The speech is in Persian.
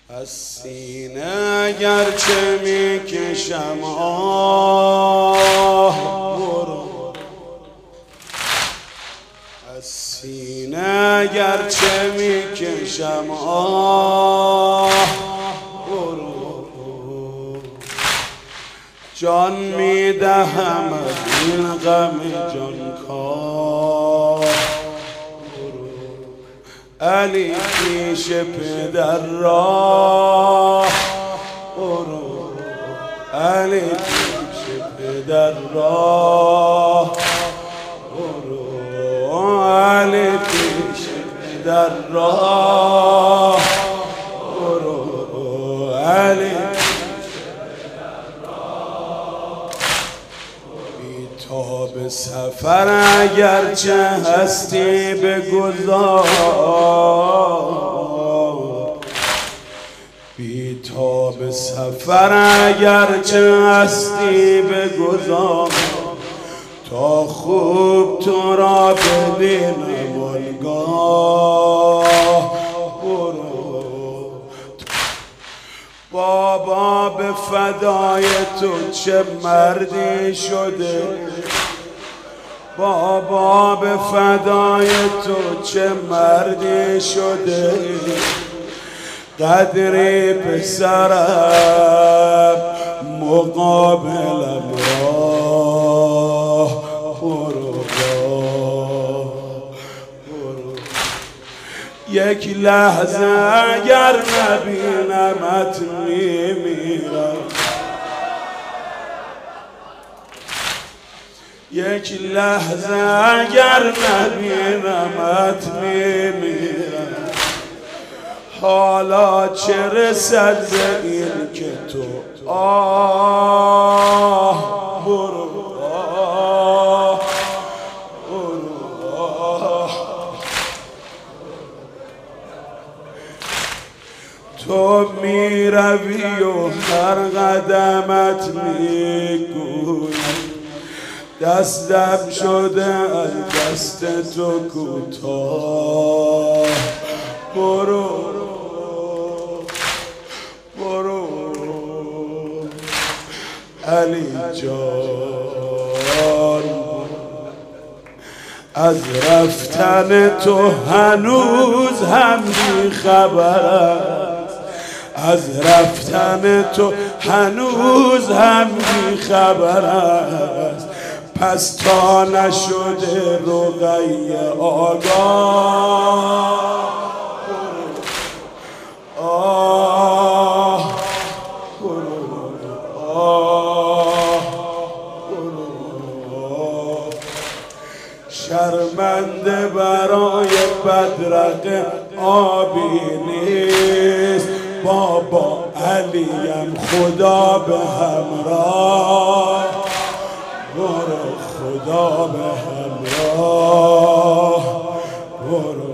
از سینه گرچه میکشم آه برو، از سینه گرچه میکشم آه برو، جان میدهم از این غم جانکاه. علی پیش پدر راه برو، علی پیش پدر راه برو، علی پیش پدر راه برو، علی پیش پدر راه. بی تو به سفر اگرچه هستی بگذار، بی تو به سفر اگرچه هستی بگذار، تا خوب تو را ببینم آنگاه برو. بابا به فدای تو چه مردی شده، بابا به فدای تو چه مردی شده، قدری پسرم مقابلم راه برو، برو. یک لحظه اگر نبینمت میمیرم، یک لحظه اگر نبینمت میمیرم. حالا چه رسد به این که تو آه برو، آه برو، آه. تو میروی و هر قدمت میگوی دستم شده از دست تو کوتاه. برو، برو علی جان، از رفتن تو هنوز هم بی‌خبر است، از رفتن تو هنوز هم بی‌خبر است. پس تا نشده رقیه آگاه، آه برو، آه برو. شرمنده برای بدرقه آبی نیست، بابا علیم خدا به همراه برو، خدا به همراه برو.